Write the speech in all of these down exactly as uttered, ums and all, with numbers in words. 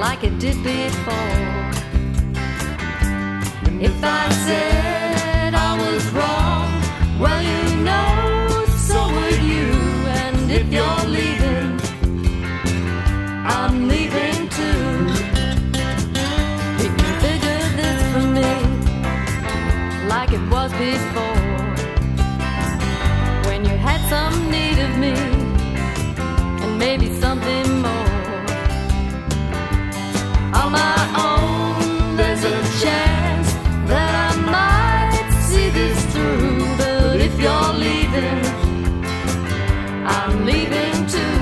like it did before. If I said I was wrong, well, you know, so would you. And if you're leaving, I'm leaving too. You can figure this for me like it was before, when you had some need of me and maybe something more. On my own, there's a chance that I might see this through. But if you're leaving, I'm leaving too.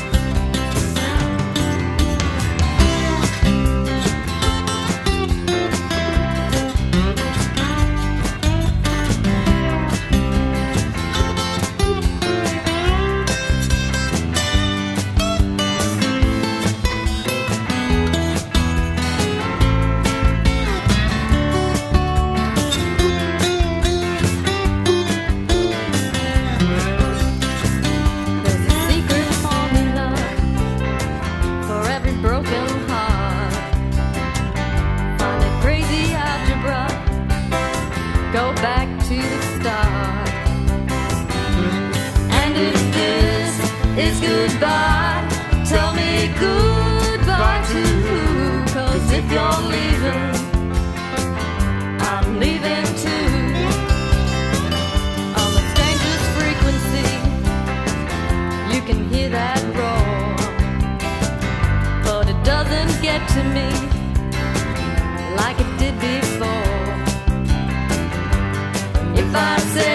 Go back to the start. And if this is goodbye, tell me goodbye to who? 'Cause if you're leaving, I'm leaving too. On the strangest frequency, you can hear that roar, but it doesn't get to me like it did before. If I say